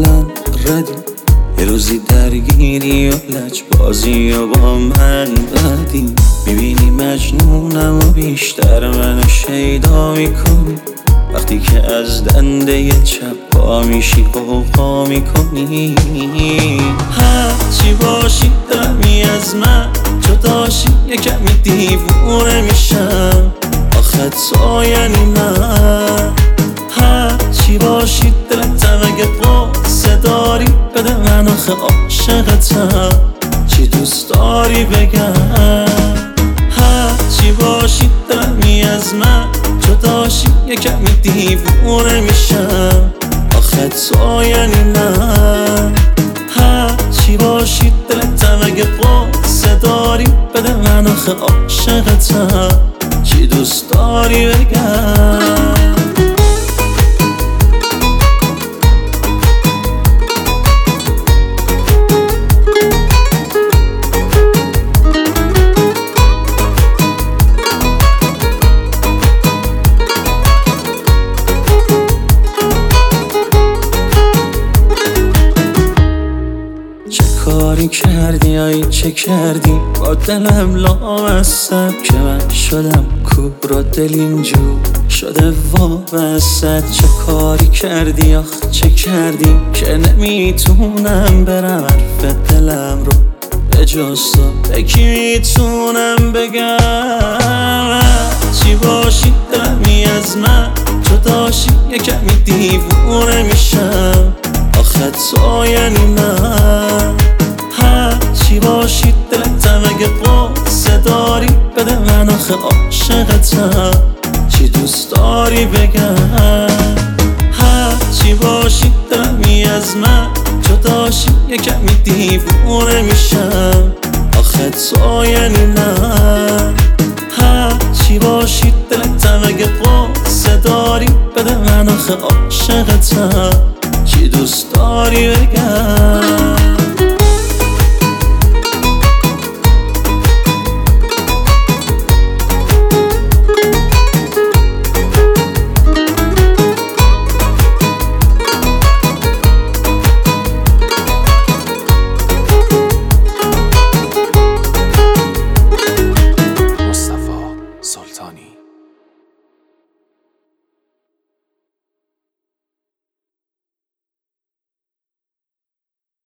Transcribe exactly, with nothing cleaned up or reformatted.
کاملا ردی، یه روزی درگیری و لجبازی و با من بدی. میبینی مجنونم و بیشتر منو شیدا میکنی، وقتی که از دنده چپ پا میشی قوقا میکنی. هرچی باشی دمی از من جداشی یه کمی دیوونه میشم، آخه تو یعنی من. هرچی باشی دلتم اگه قصه داری بده من، آخه عاشقتم چی دوست داری بگم. هرچی باشی دمی از من جداشی یه کمی دیوونه میشم، آخه تو یعنی من. هرچی باشی دلتم اگه قصه داری بده من، آخه عاشقتم چی دوست داری بگم. کاری کردی آی چه کردی با دلم لامصب، که من شدم کور و دل اینجور شده وابسته. چه کاری کردی آخ چه کردی که نمیتونم برم حرف دلم رو به جز تو به کی میتونم بگم. چی باشی دمی از من جداشی یه کمی دیوونه میشم، آخه تو یعنی من. هرچی باشی دلتم اگه قصه داری بده من، آخه عاشقتم چی دوست داری بگم. هرچی باشی دمی از من جداشی یه کمی دیوونه میشم، آخه تو یعنی من. هرچی باشی دلتم اگه قصه داری بده من، آخه عاشقتم چی دوست داری بگم.